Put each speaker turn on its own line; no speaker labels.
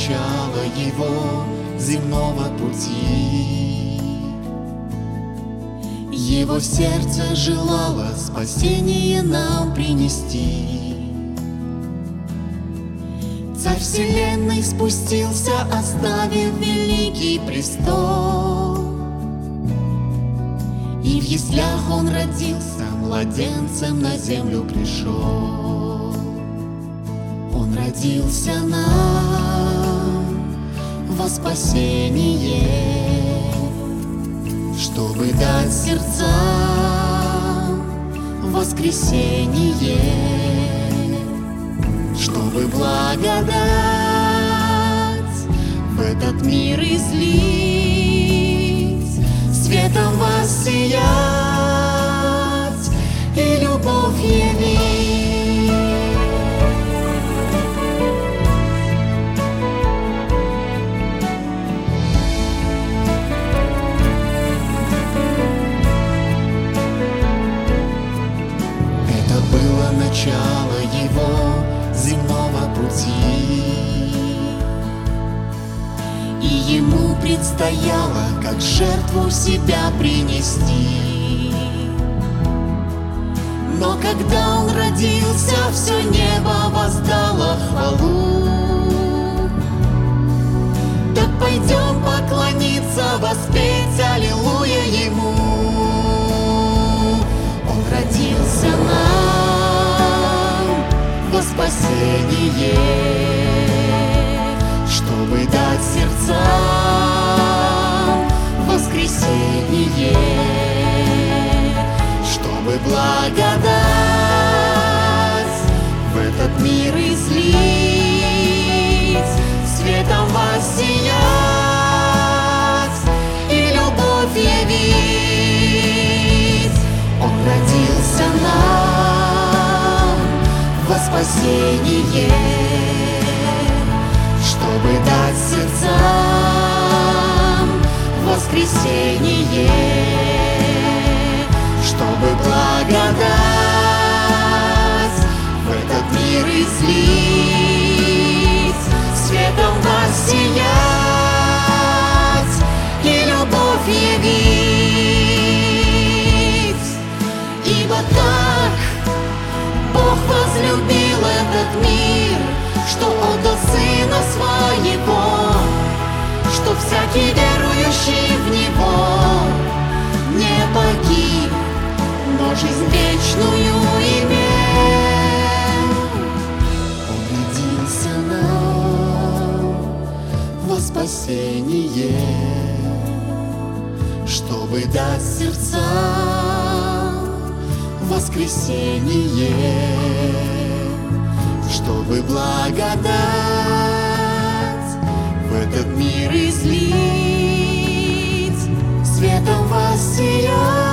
начало его земного пути. Его сердце желало спасение нам принести. Царь вселенной спустился, оставив великий престол. И в яслях он родился, младенцем на землю пришел. Он родился нам во спасение, чтобы дать сердцам воскресение, чтобы благодать в этот мир излить, светом воссиять и любовь явить. Это было начало его земного пути, и ему предстояло как жертву себя принести. Но когда он родился, все небо воздало хвалу. Так пойдем поклониться, воспеть аллилуйя ему. Он родился нам во спасение, чтобы дать сердцам воскресение, чтобы благодать в этот мир излить, светом воссиять и любовь явить. Он родился нам во спасение, чтобы дать сердцам воскресение, чтобы благодать в этот мир излить, светом воссиять и любовь явить. Ибо так Бог возлюбил этот мир, что отдал Сына Своего, что всякий верующий в Него не погиб, но жизнь вечную имел. Он родился нам во спасение, чтобы дать сердцам воскресение, чтобы благодать в этот мир излить, светом воссиять